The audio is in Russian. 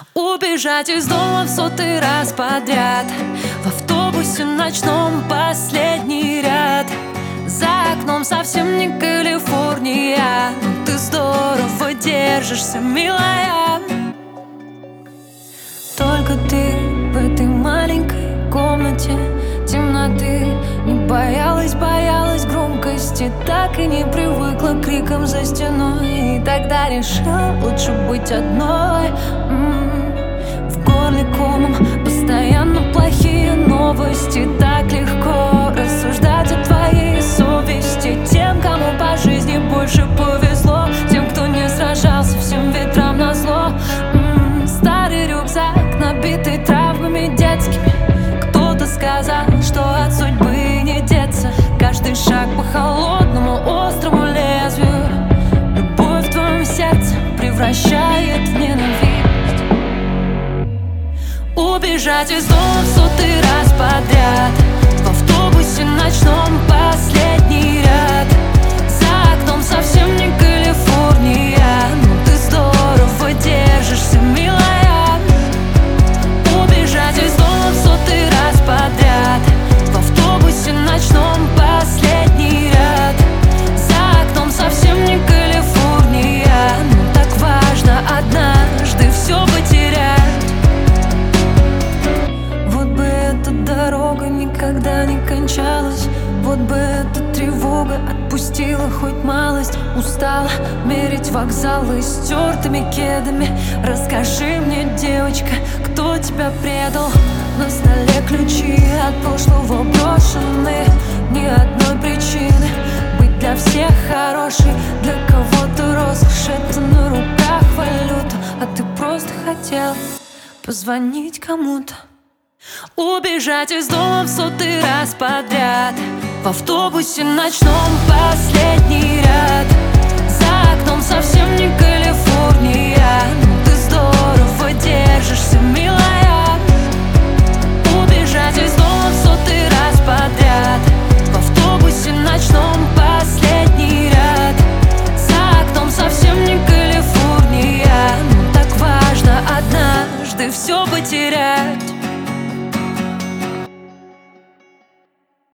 Убежать из дома в 100-й раз подряд, в автобусе ночном последний ряд. За окном совсем не Калифорния, но ты здорово держишься, милая. Только ты в этой маленькой комнате темноты не боялась громкости, так и не привыкла к крикам за стеной. И тогда решила лучше быть одной. В горле комом постоянно плохие новости. Так легко рассуждать о твоей совести. Тем, кому по жизни больше повезло, тем, кто не сражался всем ветрам назло. Старый рюкзак, набитый травмами детскими. Кто-то сказал, что от судьбы не деться. Каждый шаг по холодному острому лезвию. Любовь в твоем сердце превращает в ненависть. Убежать из дома в 100-й раз подряд, в автобусе ночном последний ряд. За окном совсем не Калифорния, но ты здорово держишься, милая. Убежать из дома в 100-й раз подряд, в автобусе ночном последний ряд. За окном совсем не Калифорния, но так важно однажды все потерять. Вот бы эта дорога никогда не кончалась, вот бы эта тревога отпустила хоть малость. Устала мерить вокзалы стертыми кедами. Расскажи мне, девочка, кто тебя предал? На столе ключи от прошлого брошены. Ни одной причины быть для всех хорошей, для кого-то роскошь это на руках валюта, а ты просто хотел позвонить кому-то. Убежать из дома в 100-й раз подряд, в автобусе ночном последний ряд. За окном совсем не Калифорния, но ты здорово держишься, милая.